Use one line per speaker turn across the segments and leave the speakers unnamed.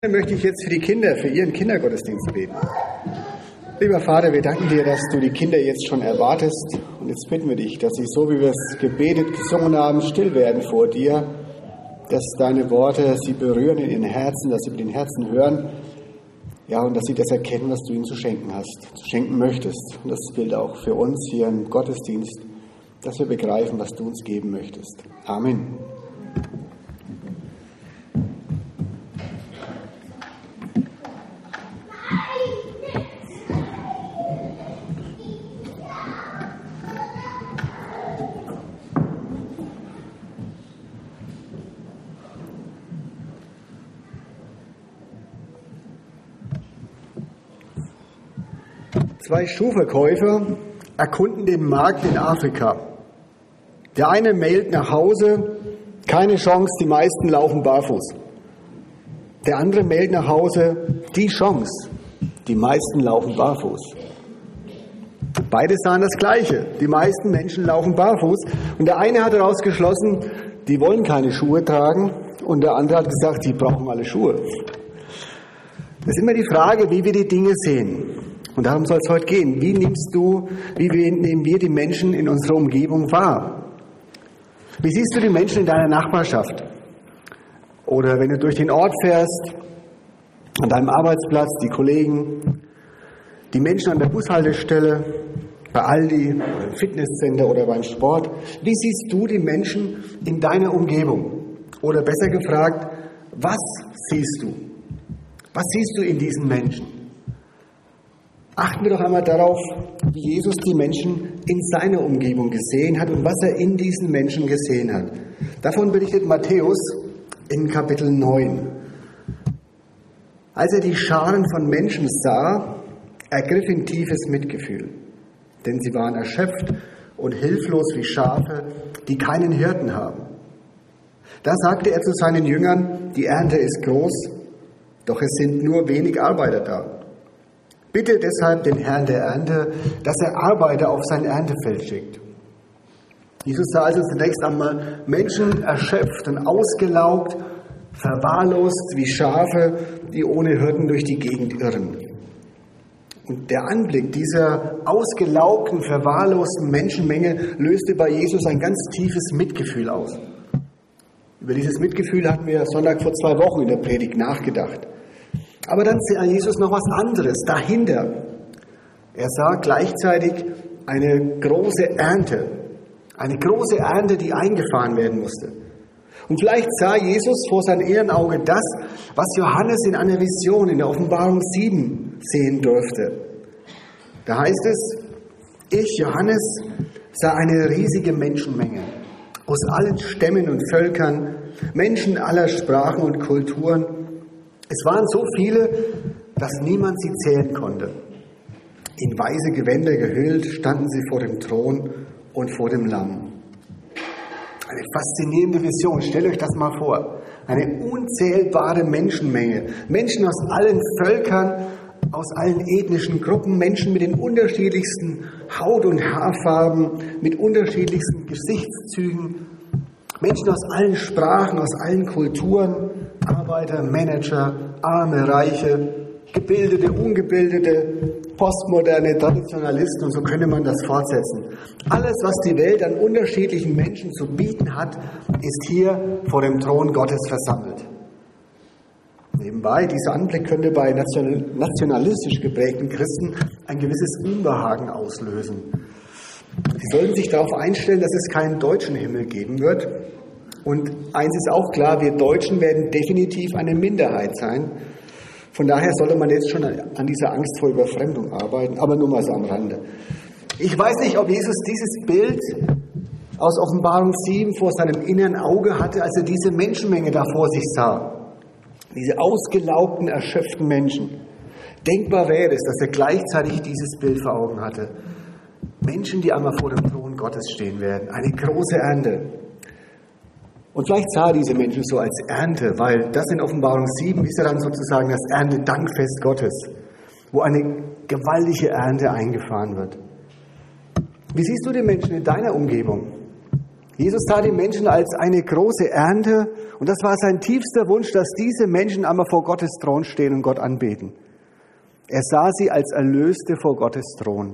Möchte ich jetzt für die Kinder, für ihren Kindergottesdienst beten. Lieber Vater, wir danken dir, dass du die Kinder jetzt schon erwartest. Und jetzt bitten wir dich, dass sie, so wie wir es gebetet, gesungen haben, still werden vor dir, dass deine Worte sie berühren in ihren Herzen, dass sie mit den Herzen hören, ja, und dass sie das erkennen, was du ihnen zu schenken hast, zu schenken möchtest. Und das gilt auch für uns hier im Gottesdienst, dass wir begreifen, was du uns geben möchtest. Amen. Zwei Schuhverkäufer erkunden den Markt in Afrika. Der eine mailt nach Hause, keine Chance, die meisten laufen barfuß. Der andere mailt nach Hause, die Chance, die meisten laufen barfuß. Beide sahen das Gleiche, die meisten Menschen laufen barfuß. Und der eine hat daraus geschlossen, die wollen keine Schuhe tragen. Und der andere hat gesagt, die brauchen alle Schuhe. Das ist immer die Frage, wie wir die Dinge sehen. Und darum soll es heute gehen. Wie nehmen wir die Menschen in unserer Umgebung wahr? Wie siehst du die Menschen in deiner Nachbarschaft? Oder wenn du durch den Ort fährst, an deinem Arbeitsplatz, die Kollegen, die Menschen an der Bushaltestelle, bei Aldi, oder im Fitnesscenter oder beim Sport. Wie siehst du die Menschen in deiner Umgebung? Oder besser gefragt, was siehst du? Was siehst du in diesen Menschen? Achten wir doch einmal darauf, wie Jesus die Menschen in seiner Umgebung gesehen hat und was er in diesen Menschen gesehen hat. Davon berichtet Matthäus in Kapitel 9. Als er die Scharen von Menschen sah, ergriff ihn tiefes Mitgefühl, denn sie waren erschöpft und hilflos wie Schafe, die keinen Hirten haben. Da sagte er zu seinen Jüngern, die Ernte ist groß, doch es sind nur wenig Arbeiter da. Bitte deshalb den Herrn der Ernte, dass er Arbeiter auf sein Erntefeld schickt. Jesus sah also zunächst einmal Menschen erschöpft und ausgelaugt, verwahrlost wie Schafe, die ohne Hirten durch die Gegend irren. Und der Anblick dieser ausgelaugten, verwahrlosten Menschenmenge löste bei Jesus ein ganz tiefes Mitgefühl aus. Über dieses Mitgefühl hatten wir Sonntag vor 2 Wochen in der Predigt nachgedacht. Aber dann sah Jesus noch was anderes dahinter. Er sah gleichzeitig eine große Ernte, die eingefahren werden musste. Und vielleicht sah Jesus vor seinem inneren Auge das, was Johannes in einer Vision in der Offenbarung 7 sehen durfte. Da heißt es, ich, Johannes, sah eine riesige Menschenmenge aus allen Stämmen und Völkern, Menschen aller Sprachen und Kulturen. Es waren so viele, dass niemand sie zählen konnte. In weiße Gewänder gehüllt standen sie vor dem Thron und vor dem Lamm. Eine faszinierende Vision, stellt euch das mal vor. Eine unzählbare Menschenmenge. Menschen aus allen Völkern, aus allen ethnischen Gruppen, Menschen mit den unterschiedlichsten Haut- und Haarfarben, mit unterschiedlichsten Gesichtszügen. Menschen aus allen Sprachen, aus allen Kulturen, Arbeiter, Manager, Arme, Reiche, Gebildete, Ungebildete, Postmoderne, Traditionalisten und so könnte man das fortsetzen. Alles, was die Welt an unterschiedlichen Menschen zu bieten hat, ist hier vor dem Thron Gottes versammelt. Nebenbei, dieser Anblick könnte bei nationalistisch geprägten Christen ein gewisses Unbehagen auslösen. Sie sollten sich darauf einstellen, dass es keinen deutschen Himmel geben wird. Und eins ist auch klar, wir Deutschen werden definitiv eine Minderheit sein. Von daher sollte man jetzt schon an dieser Angst vor Überfremdung arbeiten, aber nur mal so am Rande. Ich weiß nicht, ob Jesus dieses Bild aus Offenbarung 7 vor seinem inneren Auge hatte, als er diese Menschenmenge da vor sich sah. Diese ausgelaugten, erschöpften Menschen. Denkbar wäre es, dass er gleichzeitig dieses Bild vor Augen hatte. Menschen, die einmal vor dem Thron Gottes stehen werden. Eine große Ernte. Und vielleicht sah diese Menschen so als Ernte, weil das in Offenbarung 7 ist ja dann sozusagen das Erntedankfest Gottes, wo eine gewaltige Ernte eingefahren wird. Wie siehst du die Menschen in deiner Umgebung? Jesus sah die Menschen als eine große Ernte und das war sein tiefster Wunsch, dass diese Menschen einmal vor Gottes Thron stehen und Gott anbeten. Er sah sie als Erlöste vor Gottes Thron.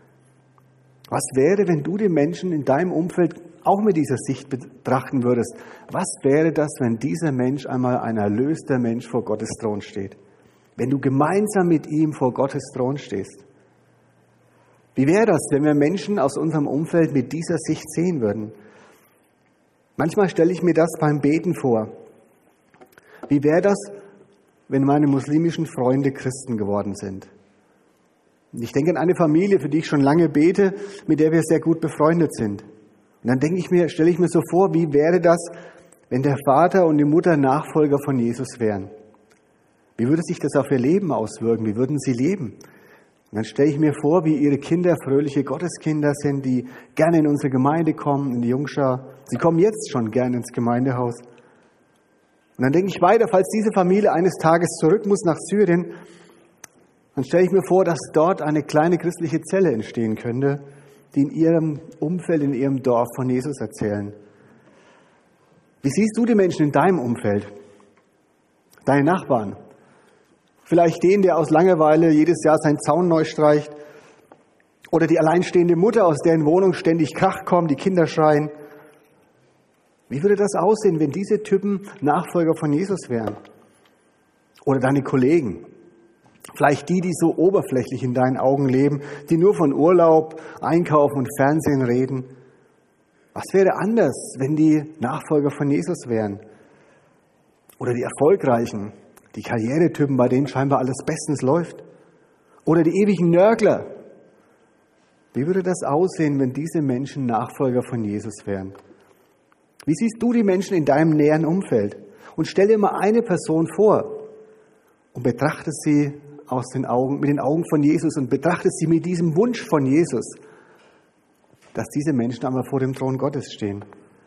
Was wäre, wenn du die Menschen in deinem Umfeld auch mit dieser Sicht betrachten würdest? Was wäre das, wenn dieser Mensch einmal ein erlöster Mensch vor Gottes Thron steht? Wenn du gemeinsam mit ihm vor Gottes Thron stehst? Wie wäre das, wenn wir Menschen aus unserem Umfeld mit dieser Sicht sehen würden? Manchmal stelle ich mir das beim Beten vor. Wie wäre das, wenn meine muslimischen Freunde Christen geworden sind? Ich denke an eine Familie, für die ich schon lange bete, mit der wir sehr gut befreundet sind. Und dann stelle ich mir so vor, wie wäre das, wenn der Vater und die Mutter Nachfolger von Jesus wären? Wie würde sich das auf ihr Leben auswirken? Wie würden sie leben? Und dann stelle ich mir vor, wie ihre Kinder fröhliche Gotteskinder sind, die gerne in unsere Gemeinde kommen, in die Jungschar. Sie kommen jetzt schon gerne ins Gemeindehaus. Und dann denke ich weiter, falls diese Familie eines Tages zurück muss nach Syrien, dann stelle ich mir vor, dass dort eine kleine christliche Zelle entstehen könnte, die in ihrem Umfeld, in ihrem Dorf von Jesus erzählen. Wie siehst du die Menschen in deinem Umfeld? Deine Nachbarn? Vielleicht den, der aus Langeweile jedes Jahr seinen Zaun neu streicht? Oder die alleinstehende Mutter, aus deren Wohnung ständig Krach kommt, die Kinder schreien? Wie würde das aussehen, wenn diese Typen Nachfolger von Jesus wären? Oder deine Kollegen? Vielleicht die so oberflächlich in deinen Augen leben, die nur von Urlaub, Einkaufen und Fernsehen reden. Was wäre anders, wenn die Nachfolger von Jesus wären? Oder die Erfolgreichen, die Karrieretypen, bei denen scheinbar alles bestens läuft? Oder die ewigen Nörgler? Wie würde das aussehen, wenn diese Menschen Nachfolger von Jesus wären? Wie siehst du die Menschen in deinem näheren Umfeld? Und stell dir mal eine Person vor und betrachte sie mit den Augen von Jesus und betrachte sie mit diesem Wunsch von Jesus, dass diese Menschen einmal vor dem Thron Gottes stehen.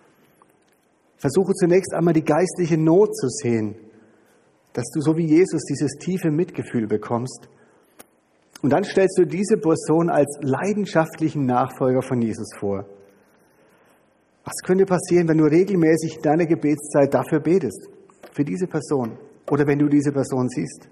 Versuche zunächst einmal die geistliche Not zu sehen, dass du so wie Jesus dieses tiefe Mitgefühl bekommst. Und dann stellst du diese Person als leidenschaftlichen Nachfolger von Jesus vor. Was könnte passieren, wenn du regelmäßig in deiner Gebetszeit dafür betest, für diese Person oder wenn du diese Person siehst?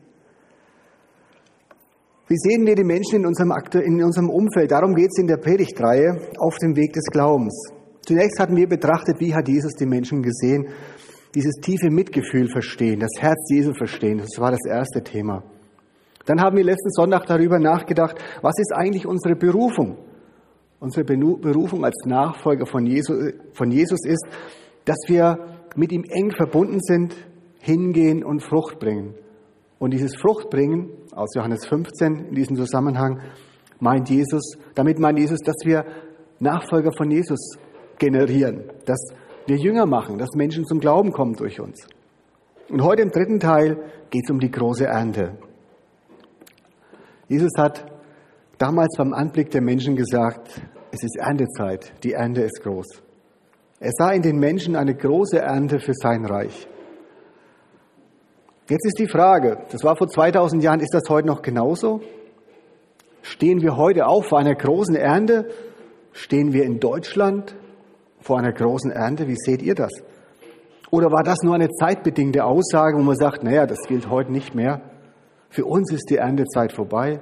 Wie sehen wir die Menschen in unserem Umfeld? Darum geht es in der Predigtreihe auf dem Weg des Glaubens. Zunächst hatten wir betrachtet, wie hat Jesus die Menschen gesehen, dieses tiefe Mitgefühl verstehen, das Herz Jesu verstehen. Das war das erste Thema. Dann haben wir letzten Sonntag darüber nachgedacht, was ist eigentlich unsere Berufung? Unsere Berufung als Nachfolger von Jesus ist, dass wir mit ihm eng verbunden sind, hingehen und Frucht bringen. Und dieses Fruchtbringen aus Johannes 15 in diesem Zusammenhang damit meint Jesus, dass wir Nachfolger von Jesus generieren, dass wir Jünger machen, dass Menschen zum Glauben kommen durch uns. Und heute im dritten Teil geht es um die große Ernte. Jesus hat damals beim Anblick der Menschen gesagt, es ist Erntezeit, die Ernte ist groß. Er sah in den Menschen eine große Ernte für sein Reich. Jetzt ist die Frage, das war vor 2000 Jahren, ist das heute noch genauso? Stehen wir heute auch vor einer großen Ernte? Stehen wir in Deutschland vor einer großen Ernte? Wie seht ihr das? Oder war das nur eine zeitbedingte Aussage, wo man sagt, naja, das gilt heute nicht mehr? Für uns ist die Erntezeit vorbei.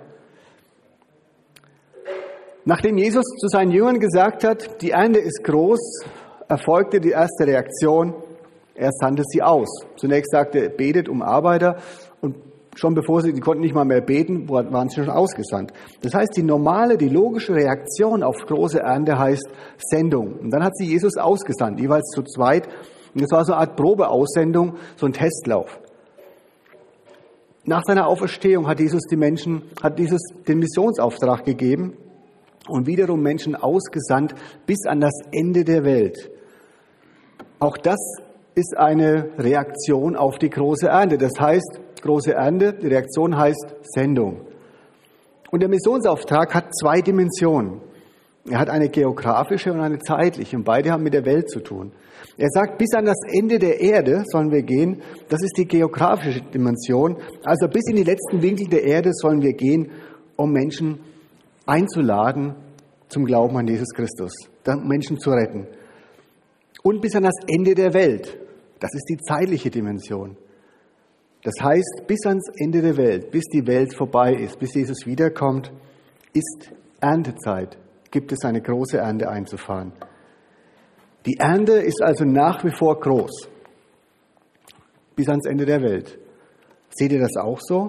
Nachdem Jesus zu seinen Jüngern gesagt hat, die Ernte ist groß, erfolgte die erste Reaktion, er sandte sie aus. Zunächst sagte er, betet um Arbeiter und schon bevor die konnten nicht mal mehr beten, waren sie schon ausgesandt. Das heißt, die logische Reaktion auf große Ernte heißt Sendung. Und dann hat sie Jesus ausgesandt, jeweils zu zweit. Und das war so eine Art Probeaussendung, so ein Testlauf. Nach seiner Auferstehung hat Jesus den Missionsauftrag gegeben und wiederum Menschen ausgesandt bis an das Ende der Welt. Auch das ist eine Reaktion auf die große Ernte. Das heißt, große Ernte, die Reaktion heißt Sendung. Und der Missionsauftrag hat zwei Dimensionen. Er hat eine geografische und eine zeitliche und beide haben mit der Welt zu tun. Er sagt, bis an das Ende der Erde sollen wir gehen. Das ist die geografische Dimension. Also bis in die letzten Winkel der Erde sollen wir gehen, um Menschen einzuladen zum Glauben an Jesus Christus, Menschen zu retten. und bis an das Ende der Welt. Das ist die zeitliche Dimension. Das heißt, bis ans Ende der Welt, bis die Welt vorbei ist, bis Jesus wiederkommt, ist Erntezeit. Gibt es eine große Ernte einzufahren. Die Ernte ist also nach wie vor groß. Bis ans Ende der Welt. Seht ihr das auch so?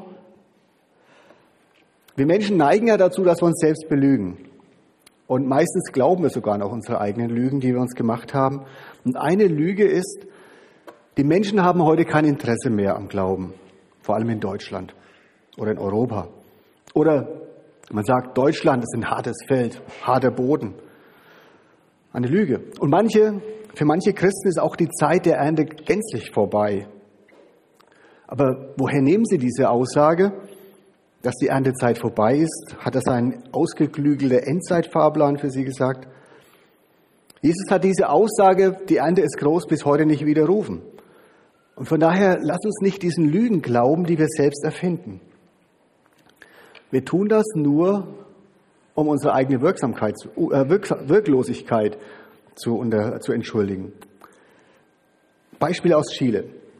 Wir Menschen neigen ja dazu, dass wir uns selbst belügen. Und meistens glauben wir sogar noch unsere eigenen Lügen, die wir uns gemacht haben. Und eine Lüge ist, die Menschen haben heute kein Interesse mehr am Glauben. Vor allem in Deutschland oder in Europa. Oder man sagt, Deutschland ist ein hartes Feld, harter Boden. Eine Lüge. Und für manche Christen ist auch die Zeit der Ernte gänzlich vorbei. Aber woher nehmen sie diese Aussage, dass die Erntezeit vorbei ist? Hat das ein ausgeklügelter Endzeitfahrplan für sie gesagt? Jesus hat diese Aussage, die Ernte ist groß, bis heute nicht widerrufen. Und von daher, lasst uns nicht diesen Lügen glauben, die wir selbst erfinden. Wir tun das nur, um unsere eigene Wirklosigkeit zu entschuldigen. Beispiel aus Chile.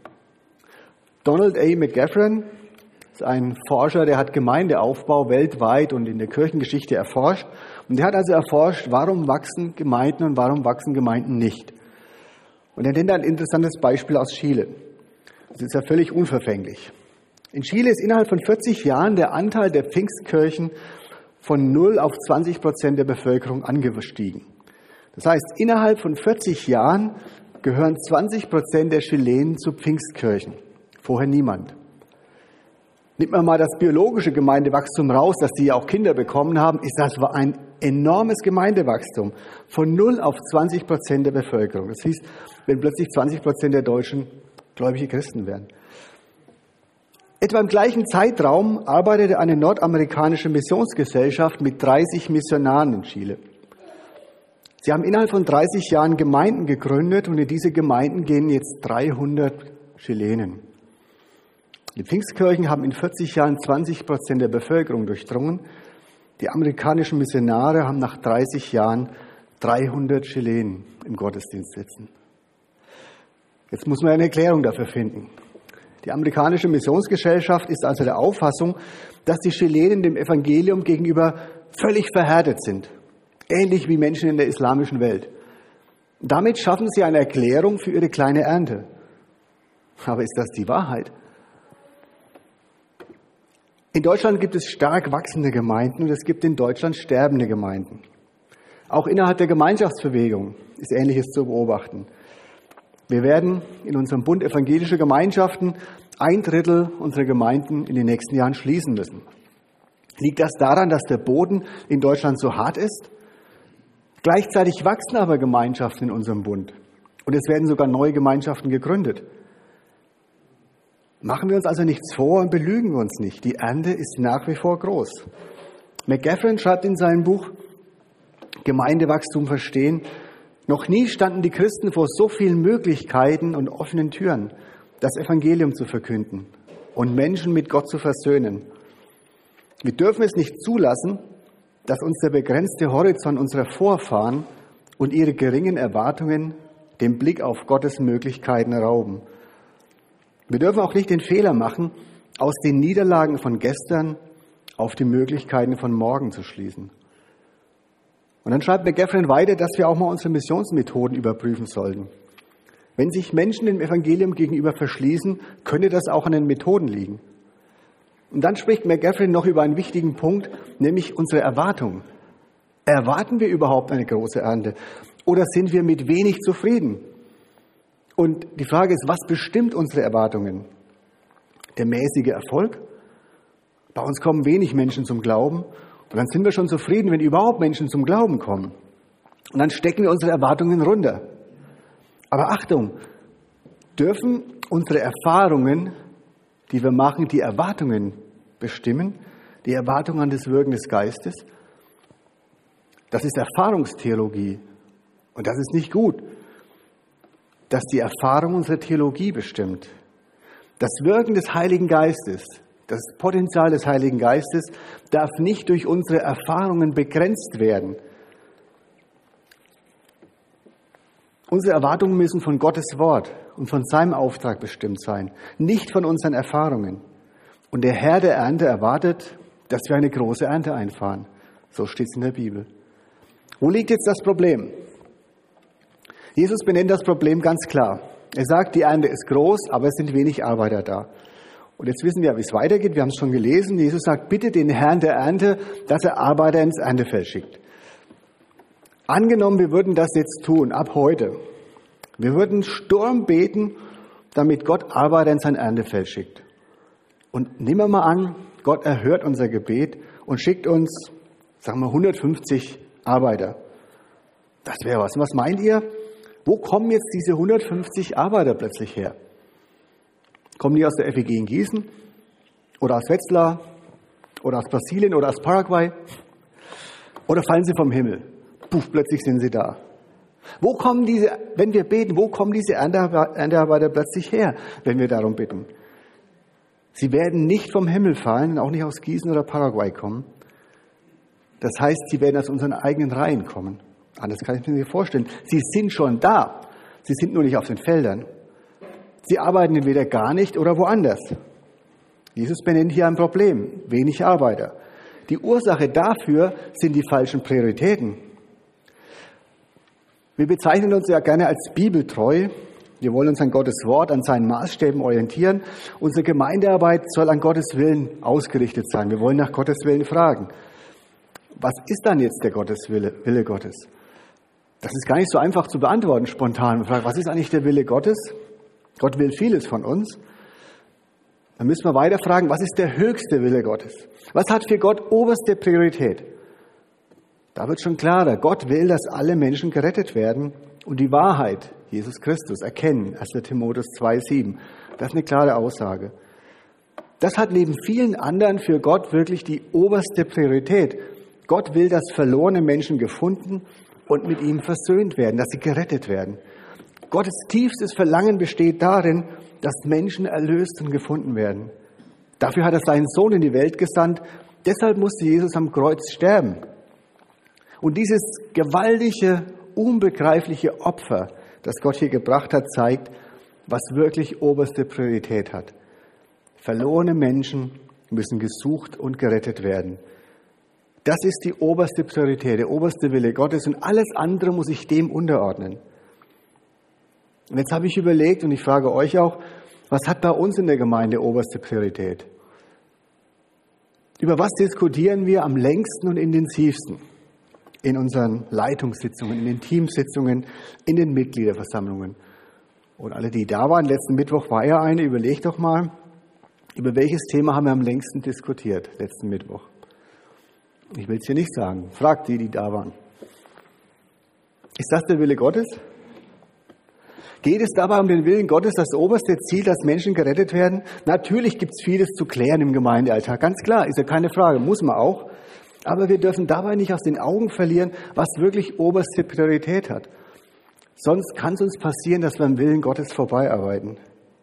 Donald A. McGavran ist ein Forscher, der hat Gemeindeaufbau weltweit und in der Kirchengeschichte erforscht. Und der hat also erforscht, warum wachsen Gemeinden und warum wachsen Gemeinden nicht. Und er nennt ein interessantes Beispiel aus Chile. Das ist ja völlig unverfänglich. In Chile ist innerhalb von 40 Jahren der Anteil der Pfingstkirchen von 0 auf 20% der Bevölkerung angestiegen. Das heißt, innerhalb von 40 Jahren gehören 20% der Chilenen zu Pfingstkirchen. Vorher niemand. Nimmt man mal das biologische Gemeindewachstum raus, dass die ja auch Kinder bekommen haben, ist das ein enormes Gemeindewachstum von 0 auf 20% der Bevölkerung. Das heißt, wenn plötzlich 20% der Deutschen gläubige Christen werden. Etwa im gleichen Zeitraum arbeitete eine nordamerikanische Missionsgesellschaft mit 30 Missionaren in Chile. Sie haben innerhalb von 30 Jahren Gemeinden gegründet und in diese Gemeinden gehen jetzt 300 Chilenen. Die Pfingstkirchen haben in 40 Jahren 20% der Bevölkerung durchdrungen. Die amerikanischen Missionare haben nach 30 Jahren 300 Chilenen im Gottesdienst sitzen. Jetzt muss man eine Erklärung dafür finden. Die amerikanische Missionsgesellschaft ist also der Auffassung, dass die Chilenen dem Evangelium gegenüber völlig verhärtet sind. Ähnlich wie Menschen in der islamischen Welt. Damit schaffen sie eine Erklärung für ihre kleine Ernte. Aber ist das die Wahrheit? In Deutschland gibt es stark wachsende Gemeinden und es gibt in Deutschland sterbende Gemeinden. Auch innerhalb der Gemeinschaftsbewegung ist Ähnliches zu beobachten. Wir werden in unserem Bund evangelische Gemeinschaften 1/3 unserer Gemeinden in den nächsten Jahren schließen müssen. Liegt das daran, dass der Boden in Deutschland so hart ist? Gleichzeitig wachsen aber Gemeinschaften in unserem Bund. Und es werden sogar neue Gemeinschaften gegründet. Machen wir uns also nichts vor und belügen wir uns nicht. Die Ernte ist nach wie vor groß. McGavran schreibt in seinem Buch Gemeindewachstum verstehen, noch nie standen die Christen vor so vielen Möglichkeiten und offenen Türen, das Evangelium zu verkünden und Menschen mit Gott zu versöhnen. Wir dürfen es nicht zulassen, dass uns der begrenzte Horizont unserer Vorfahren und ihre geringen Erwartungen den Blick auf Gottes Möglichkeiten rauben. Wir dürfen auch nicht den Fehler machen, aus den Niederlagen von gestern auf die Möglichkeiten von morgen zu schließen. Und dann schreibt McGavran weiter, dass wir auch mal unsere Missionsmethoden überprüfen sollten. Wenn sich Menschen dem Evangelium gegenüber verschließen, könnte das auch an den Methoden liegen. Und dann spricht McGavran noch über einen wichtigen Punkt, nämlich unsere Erwartungen. Erwarten wir überhaupt eine große Ernte? Oder sind wir mit wenig zufrieden? Und die Frage ist, was bestimmt unsere Erwartungen? Der mäßige Erfolg? Bei uns kommen wenig Menschen zum Glauben. Und dann sind wir schon zufrieden, wenn überhaupt Menschen zum Glauben kommen. Und dann stecken wir unsere Erwartungen runter. Aber Achtung, dürfen unsere Erfahrungen, die wir machen, die Erwartungen bestimmen? Die Erwartungen an das Wirken des Geistes? Das ist Erfahrungstheologie. Und das ist nicht gut, dass die Erfahrung unsere Theologie bestimmt. Das Wirken des Heiligen Geistes, das Potenzial des Heiligen Geistes darf nicht durch unsere Erfahrungen begrenzt werden. Unsere Erwartungen müssen von Gottes Wort und von seinem Auftrag bestimmt sein, nicht von unseren Erfahrungen. Und der Herr der Ernte erwartet, dass wir eine große Ernte einfahren. So steht es in der Bibel. Wo liegt jetzt das Problem? Jesus benennt das Problem ganz klar. Er sagt, die Ernte ist groß, aber es sind wenig Arbeiter da. Und jetzt wissen wir, wie es weitergeht. Wir haben es schon gelesen. Jesus sagt, bitte den Herrn der Ernte, dass er Arbeiter ins Erntefeld schickt. Angenommen, wir würden das jetzt tun, ab heute. Wir würden Sturm beten, damit Gott Arbeiter in sein Erntefeld schickt. Und nehmen wir mal an, Gott erhört unser Gebet und schickt uns, sagen wir, 150 Arbeiter. Das wäre was. Und was meint ihr? Wo kommen jetzt diese 150 Arbeiter plötzlich her? Kommen die aus der FEG in Gießen? Oder aus Wetzlar? Oder aus Brasilien? Oder aus Paraguay? Oder fallen sie vom Himmel? Puff, plötzlich sind sie da. Wo kommen diese, wenn wir beten, wo kommen diese Erntearbeiter plötzlich her, wenn wir darum bitten? Sie werden nicht vom Himmel fallen und auch nicht aus Gießen oder Paraguay kommen. Das heißt, sie werden aus unseren eigenen Reihen kommen. Anders kann ich mir nicht vorstellen. Sie sind schon da. Sie sind nur nicht auf den Feldern. Sie arbeiten entweder gar nicht oder woanders. Jesus benennt hier ein Problem. Wenig Arbeiter. Die Ursache dafür sind die falschen Prioritäten. Wir bezeichnen uns ja gerne als bibeltreu. Wir wollen uns an Gottes Wort, an seinen Maßstäben orientieren. Unsere Gemeindearbeit soll an Gottes Willen ausgerichtet sein. Wir wollen nach Gottes Willen fragen. Was ist dann jetzt der Wille Gottes? Das ist gar nicht so einfach zu beantworten spontan. Man fragt, was ist eigentlich der Wille Gottes? Gott will vieles von uns. Dann müssen wir weiter fragen, was ist der höchste Wille Gottes? Was hat für Gott oberste Priorität? Da wird schon klarer, Gott will, dass alle Menschen gerettet werden und die Wahrheit, Jesus Christus, erkennen. 1. Timotheus 2,7. Das ist eine klare Aussage. Das hat neben vielen anderen für Gott wirklich die oberste Priorität. Gott will, dass verlorene Menschen gefunden und mit ihm versöhnt werden, dass sie gerettet werden. Gottes tiefstes Verlangen besteht darin, dass Menschen erlöst und gefunden werden. Dafür hat er seinen Sohn in die Welt gesandt. Deshalb musste Jesus am Kreuz sterben. Und dieses gewaltige, unbegreifliche Opfer, das Gott hier gebracht hat, zeigt, was wirklich oberste Priorität hat. Verlorene Menschen müssen gesucht und gerettet werden. Das ist die oberste Priorität, der oberste Wille Gottes und alles andere muss sich dem unterordnen. Und jetzt habe ich überlegt und ich frage euch auch, was hat bei uns in der Gemeinde oberste Priorität? Über was diskutieren wir am längsten und intensivsten? In unseren Leitungssitzungen, in den Teamsitzungen, in den Mitgliederversammlungen. Und alle, die da waren, letzten Mittwoch war ja eine, überlegt doch mal, über welches Thema haben wir am längsten diskutiert, letzten Mittwoch. Ich will es hier nicht sagen. Fragt die da waren. Ist das der Wille Gottes? Geht es dabei um den Willen Gottes, das oberste Ziel, dass Menschen gerettet werden? Natürlich gibt es vieles zu klären im Gemeindealltag. Ganz klar, ist ja keine Frage, muss man auch. Aber wir dürfen dabei nicht aus den Augen verlieren, was wirklich oberste Priorität hat. Sonst kann es uns passieren, dass wir am Willen Gottes vorbeiarbeiten.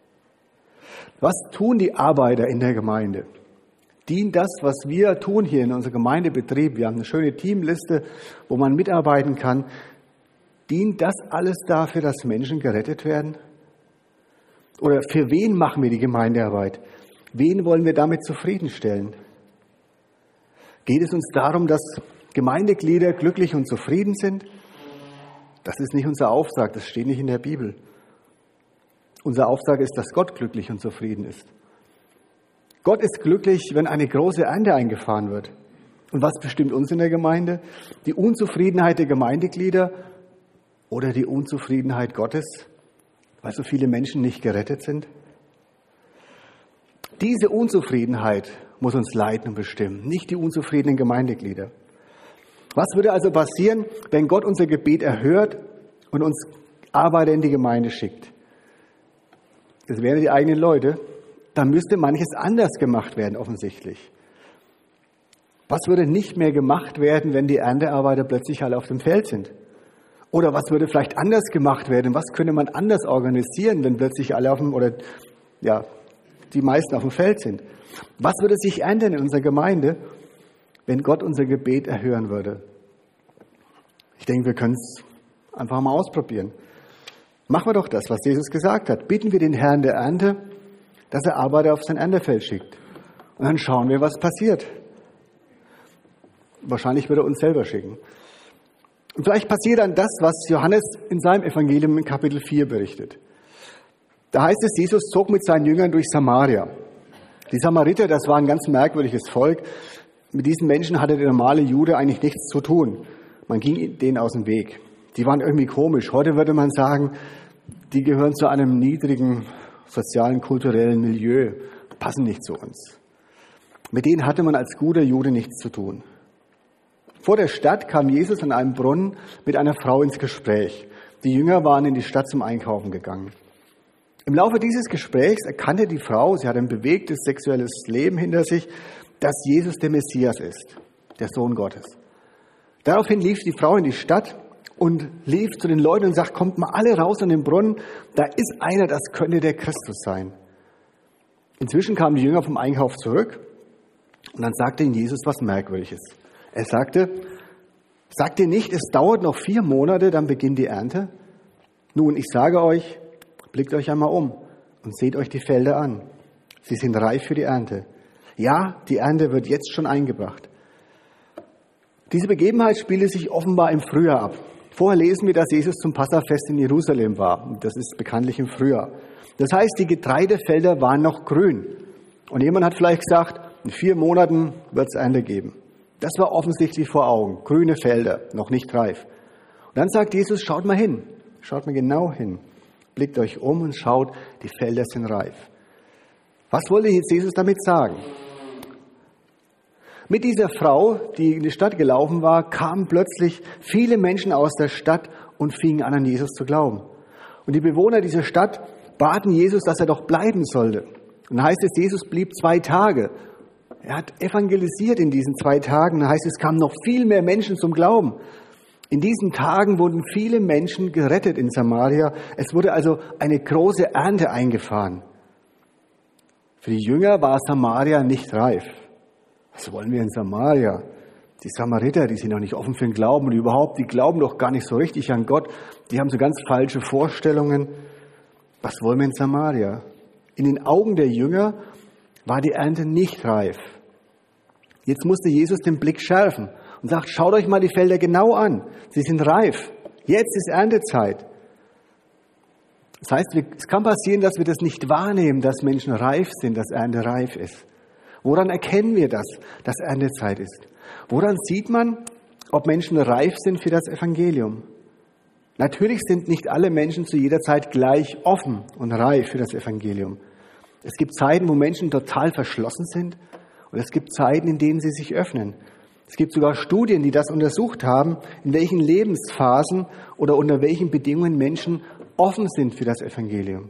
Was tun die Arbeiter in der Gemeinde? Dient das, was wir tun hier in unserem Gemeindebetrieb? Wir haben eine schöne Teamliste, wo man mitarbeiten kann. Dient das alles dafür, dass Menschen gerettet werden? Oder für wen machen wir die Gemeindearbeit? Wen wollen wir damit zufriedenstellen? Geht es uns darum, dass Gemeindeglieder glücklich und zufrieden sind? Das ist nicht unser Auftrag, das steht nicht in der Bibel. Unser Auftrag ist, dass Gott glücklich und zufrieden ist. Gott ist glücklich, wenn eine große Ernte eingefahren wird. Und was bestimmt uns in der Gemeinde? Die Unzufriedenheit der Gemeindeglieder oder die Unzufriedenheit Gottes, weil so viele Menschen nicht gerettet sind? Diese Unzufriedenheit muss uns leiten und bestimmen, nicht die unzufriedenen Gemeindeglieder. Was würde also passieren, wenn Gott unser Gebet erhört und uns Arbeiter in die Gemeinde schickt? Das wären die eigenen Leute. Dann müsste manches anders gemacht werden, offensichtlich. Was würde nicht mehr gemacht werden, wenn die Erntearbeiter plötzlich alle auf dem Feld sind? Oder was würde vielleicht anders gemacht werden? Was könnte man anders organisieren, wenn plötzlich alle die meisten auf dem Feld sind? Was würde sich ändern in unserer Gemeinde, wenn Gott unser Gebet erhören würde? Ich denke, wir können es einfach mal ausprobieren. Machen wir doch das, was Jesus gesagt hat. Bitten wir den Herrn der Ernte, dass er Arbeiter auf sein Erntefeld schickt. Und dann schauen wir, was passiert. Wahrscheinlich wird er uns selber schicken. Und vielleicht passiert dann das, was Johannes in seinem Evangelium in Kapitel 4 berichtet. Da heißt es, Jesus zog mit seinen Jüngern durch Samaria. Die Samariter, das war ein ganz merkwürdiges Volk. Mit diesen Menschen hatte der normale Jude eigentlich nichts zu tun. Man ging denen aus dem Weg. Die waren irgendwie komisch. Heute würde man sagen, die gehören zu einem niedrigen sozialen, kulturellen Milieu, passen nicht zu uns. Mit denen hatte man als guter Jude nichts zu tun. Vor der Stadt kam Jesus an einem Brunnen mit einer Frau ins Gespräch. Die Jünger waren in die Stadt zum Einkaufen gegangen. Im Laufe dieses Gesprächs erkannte die Frau, sie hatte ein bewegtes sexuelles Leben hinter sich, dass Jesus der Messias ist, der Sohn Gottes. Daraufhin lief die Frau in die Stadt und lief zu den Leuten und sagt, kommt mal alle raus an den Brunnen, da ist einer, das könnte der Christus sein. Inzwischen kamen die Jünger vom Einkauf zurück und dann sagte ihnen Jesus was Merkwürdiges. Er sagte, sagt ihr nicht, es dauert noch 4 Monate, dann beginnt die Ernte? Nun, ich sage euch, blickt euch einmal um und seht euch die Felder an. Sie sind reif für die Ernte. Ja, die Ernte wird jetzt schon eingebracht. Diese Begebenheit spielte sich offenbar im Frühjahr ab. Vorher lesen wir, dass Jesus zum Passafest in Jerusalem war. Das ist bekanntlich im Frühjahr. Das heißt, die Getreidefelder waren noch grün. Und jemand hat vielleicht gesagt, in 4 Monaten wird es Ernte geben. Das war offensichtlich vor Augen. Grüne Felder, noch nicht reif. Und dann sagt Jesus, schaut mal hin. Schaut mal genau hin. Blickt euch um und schaut, die Felder sind reif. Was wollte jetzt Jesus damit sagen? Mit dieser Frau, die in die Stadt gelaufen war, kamen plötzlich viele Menschen aus der Stadt und fingen an Jesus zu glauben. Und die Bewohner dieser Stadt baten Jesus, dass er doch bleiben sollte. Und dann heißt es, Jesus blieb 2 Tage. Er hat evangelisiert in diesen 2 Tagen. Da heißt es, es kamen noch viel mehr Menschen zum Glauben. In diesen Tagen wurden viele Menschen gerettet in Samaria. Es wurde also eine große Ernte eingefahren. Für die Jünger war Samaria nicht reif. Was wollen wir in Samaria? Die Samariter, die sind noch nicht offen für den Glauben und überhaupt, die glauben doch gar nicht so richtig an Gott. Die haben so ganz falsche Vorstellungen. Was wollen wir in Samaria? In den Augen der Jünger war die Ernte nicht reif. Jetzt musste Jesus den Blick schärfen und sagt, schaut euch mal die Felder genau an. Sie sind reif. Jetzt ist Erntezeit. Das heißt, es kann passieren, dass wir das nicht wahrnehmen, dass Menschen reif sind, dass Ernte reif ist. Woran erkennen wir das, dass Erntezeit ist? Woran sieht man, ob Menschen reif sind für das Evangelium? Natürlich sind nicht alle Menschen zu jeder Zeit gleich offen und reif für das Evangelium. Es gibt Zeiten, wo Menschen total verschlossen sind und es gibt Zeiten, in denen sie sich öffnen. Es gibt sogar Studien, die das untersucht haben, in welchen Lebensphasen oder unter welchen Bedingungen Menschen offen sind für das Evangelium. Und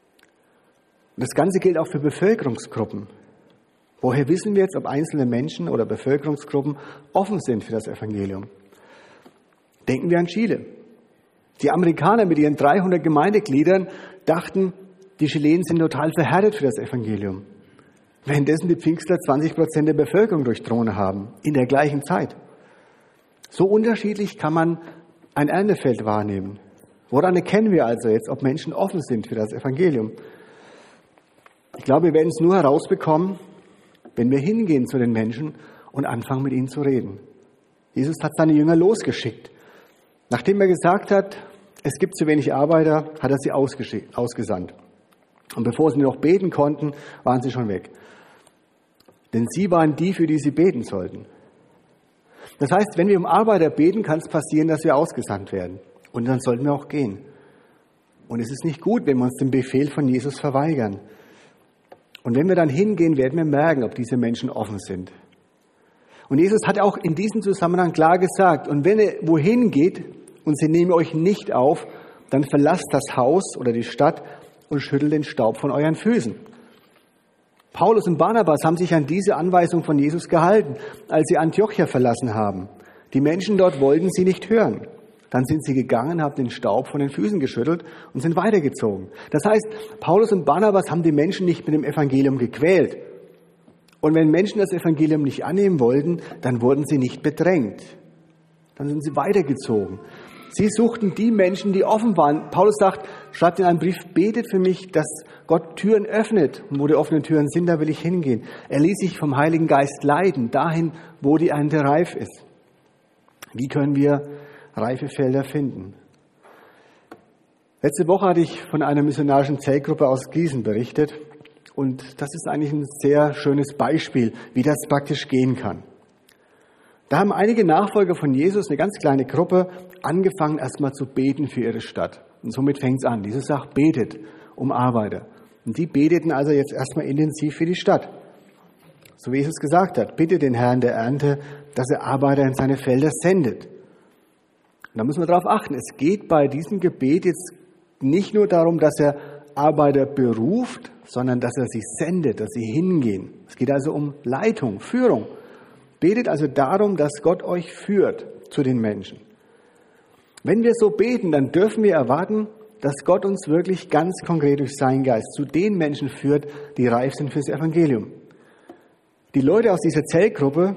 das Ganze gilt auch für Bevölkerungsgruppen. Woher wissen wir jetzt, ob einzelne Menschen oder Bevölkerungsgruppen offen sind für das Evangelium? Denken wir an Chile. Die Amerikaner mit ihren 300 Gemeindegliedern dachten, die Chilenen sind total verhärtet für das Evangelium. Währenddessen die Pfingstler 20% der Bevölkerung durch Drohne haben, in der gleichen Zeit. So unterschiedlich kann man ein Erntefeld wahrnehmen. Woran erkennen wir also jetzt, ob Menschen offen sind für das Evangelium? Ich glaube, wir werden es nur herausbekommen, wenn wir hingehen zu den Menschen und anfangen, mit ihnen zu reden. Jesus hat seine Jünger losgeschickt. Nachdem er gesagt hat, es gibt zu wenig Arbeiter, hat er sie ausgesandt. Und bevor sie noch beten konnten, waren sie schon weg. Denn sie waren die, für die sie beten sollten. Das heißt, wenn wir um Arbeiter beten, kann es passieren, dass wir ausgesandt werden. Und dann sollten wir auch gehen. Und es ist nicht gut, wenn wir uns dem Befehl von Jesus verweigern. Und wenn wir dann hingehen, werden wir merken, ob diese Menschen offen sind. Und Jesus hat auch in diesem Zusammenhang klar gesagt, und wenn ihr wohin geht und sie nehmen euch nicht auf, dann verlasst das Haus oder die Stadt und schüttelt den Staub von euren Füßen. Paulus und Barnabas haben sich an diese Anweisung von Jesus gehalten, als sie Antiochia verlassen haben. Die Menschen dort wollten sie nicht hören. Dann sind sie gegangen, haben den Staub von den Füßen geschüttelt und sind weitergezogen. Das heißt, Paulus und Barnabas haben die Menschen nicht mit dem Evangelium gequält. Und wenn Menschen das Evangelium nicht annehmen wollten, dann wurden sie nicht bedrängt. Dann sind sie weitergezogen. Sie suchten die Menschen, die offen waren. Paulus sagt, schreibt in einem Brief, betet für mich, dass Gott Türen öffnet. Und wo die offenen Türen sind, da will ich hingehen. Er ließ sich vom Heiligen Geist leiten, dahin, wo die Ernte reif ist. Wie können wir reife Felder finden? Letzte Woche hatte ich von einer missionarischen Zellgruppe aus Gießen berichtet. Und das ist eigentlich ein sehr schönes Beispiel, wie das praktisch gehen kann. Da haben einige Nachfolger von Jesus, eine ganz kleine Gruppe, angefangen erstmal zu beten für ihre Stadt. Und somit fängt es an. Jesus sagt, betet um Arbeiter. Und die beteten also jetzt erstmal intensiv für die Stadt. So wie Jesus gesagt hat, bitte den Herrn der Ernte, dass er Arbeiter in seine Felder sendet. Und da müssen wir darauf achten. Es geht bei diesem Gebet jetzt nicht nur darum, dass er Arbeiter beruft, sondern dass er sie sendet, dass sie hingehen. Es geht also um Leitung, Führung. Betet also darum, dass Gott euch führt zu den Menschen. Wenn wir so beten, dann dürfen wir erwarten, dass Gott uns wirklich ganz konkret durch seinen Geist zu den Menschen führt, die reif sind fürs Evangelium. Die Leute aus dieser Zellgruppe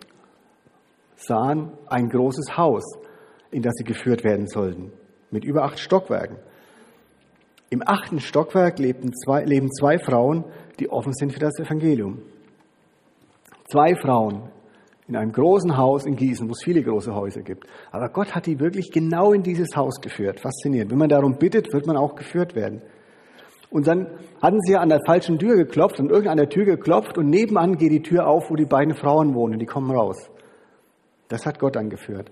sahen ein großes Haus, in das sie geführt werden sollten, mit über 8 Stockwerken. Im 8. Stockwerk leben zwei Frauen, die offen sind für das Evangelium. 2 Frauen in einem großen Haus in Gießen, wo es viele große Häuser gibt. Aber Gott hat die wirklich genau in dieses Haus geführt. Faszinierend. Wenn man darum bittet, wird man auch geführt werden. Und dann hatten sie ja an der falschen Tür geklopft, an irgendeiner Tür geklopft und nebenan geht die Tür auf, wo die beiden Frauen wohnen. Die kommen raus. Das hat Gott angeführt.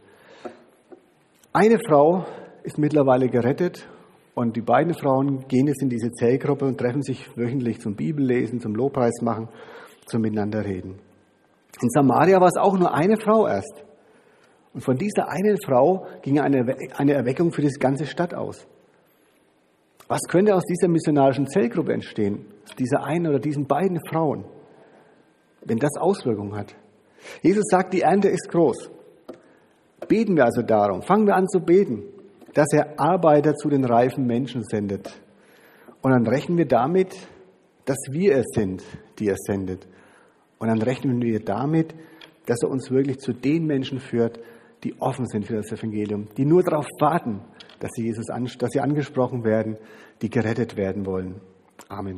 Eine Frau ist mittlerweile gerettet und die beiden Frauen gehen jetzt in diese Zellgruppe und treffen sich wöchentlich zum Bibellesen, zum Lobpreis machen, zum Miteinander reden. In Samaria war es auch nur eine Frau erst. Und von dieser einen Frau ging eine Erweckung für die ganze Stadt aus. Was könnte aus dieser missionarischen Zellgruppe entstehen? Aus dieser einen oder diesen beiden Frauen? Wenn das Auswirkungen hat. Jesus sagt, die Ernte ist groß. Beten wir also darum. Fangen wir an zu beten, dass er Arbeiter zu den reifen Menschen sendet. Und dann rechnen wir damit, dass wir es sind, die er sendet. Und dann rechnen wir damit, dass er uns wirklich zu den Menschen führt, die offen sind für das Evangelium, die nur darauf warten, dass sie angesprochen werden, die gerettet werden wollen. Amen.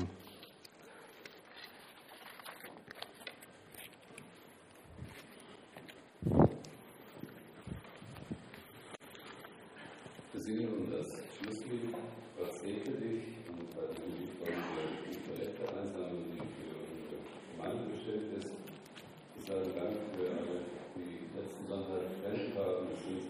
Wir singen nun das Schlusslied, Gott segne dich, und bei diesem Lied wollen wir die Toilette einsammeln, die für unsere Gemeinde bestellt ist. Ich sage Dank für alle, die letzten Sonntag Spenden haben.